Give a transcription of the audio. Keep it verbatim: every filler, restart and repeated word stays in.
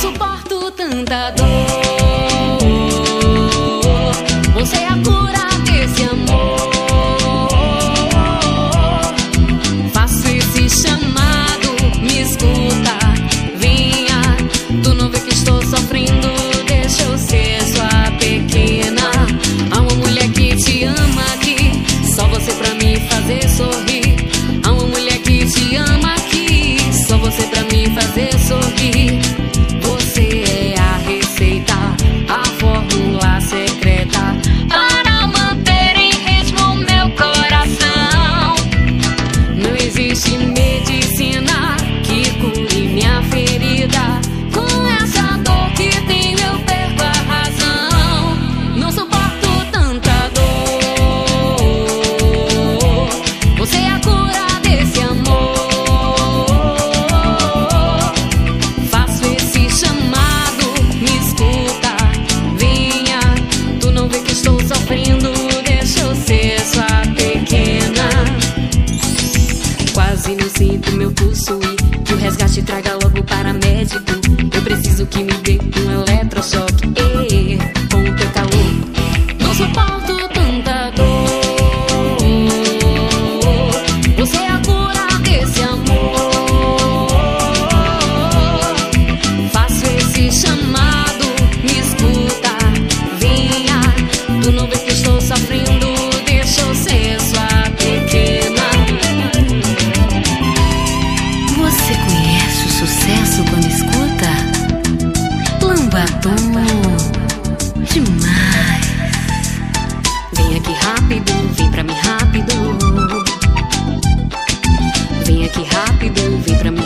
suporto tanta dor. Você é a cura desse amor. Faço esse chamado, me escuta, venha. Tu não vê que estou sofrendo, deixa eu ser sua pequena. Há uma mulher que te ama aqui, só você pra me fazer sorrir. Há uma mulher que te ama aqui, só você pra me fazer sorrir. Você é a receita, a fórmula secreta para manter em ritmo meu coração. Não existe medicina que cure minha ferida. Com essa dor que tenho eu perco a razão. Não suporto tanta dor. Você é a cura desse amor. Faço esse chamado, me escuta, venha. Tu não vê que estou sofrendo, deixa eu ser sua pequena. Quase não sinto meu pulso ir, que o resgate traga logo para médico. Eu preciso que me dê um eletrochoque, eh, com o teu calor. Não suporto tanta dor. Você é a cura desse amor. Faço esse chamado, me escuta, venha. Tu não vê que estou sofrendo, deixa eu ser sua pequena. Você conhece o sucesso quando escuta? Lambaton, demais. Vem aqui rápido, vem pra mim rápido. Vem aqui rápido, vem pra mim